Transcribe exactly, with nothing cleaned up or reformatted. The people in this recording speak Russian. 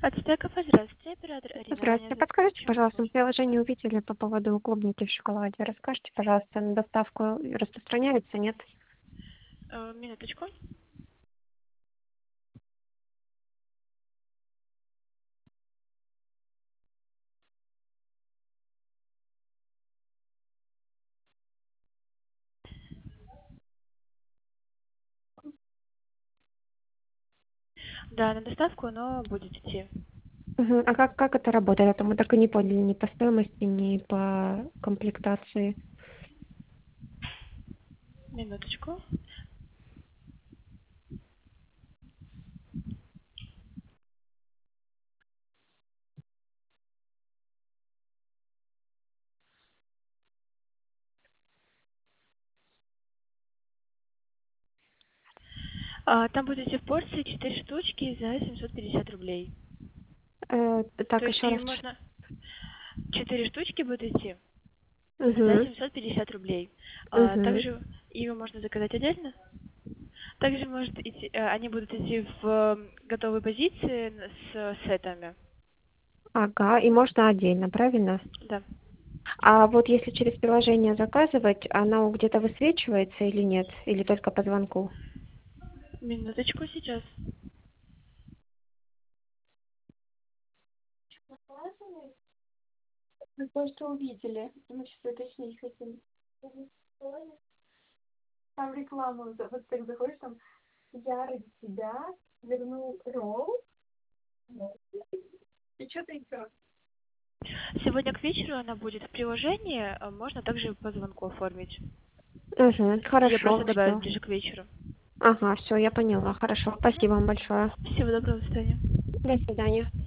Ацтеков, здравствуйте, оператор Арина, меня Здравствуйте. зовут. Подскажите, Чем могу пожалуйста, в помочь? приложении увидели по поводу клубники в шоколаде. Расскажите, пожалуйста, на доставку распространяется, нет? Э, минуточку. Да, на доставку оно будет идти. Мгм. А как, как это работает? Это мы так и не поняли ни по стоимости, ни по комплектации. Минуточку. А, там будет идти в порции четыре штучки за семьсот пятьдесят рублей. Э, То так, есть еще ими раз. можно... четыре штучки будут идти за Угу. семьсот пятьдесят рублей. А, Угу. также ими можно заказать отдельно. Также может идти, э, они будут идти в э, готовой позиции с сетами. Ага, и можно отдельно, правильно? Да. А вот если через приложение заказывать, оно где-то высвечивается или нет? Или только по звонку? Минуточку сейчас. Мы просто увидели. Мы сейчас уточнить хотим. Там рекламу, за- вот так заходишь, там я ради тебя вернул ролл. И что-то еще. Сегодня к вечеру она будет в приложении, а можно также по звонку оформить. Угу, Ее просто хорошо, добавят все. ближе к вечеру. Ага, все, я поняла. Хорошо, Мгм. спасибо вам большое. Всего доброго, до свидания. До свидания.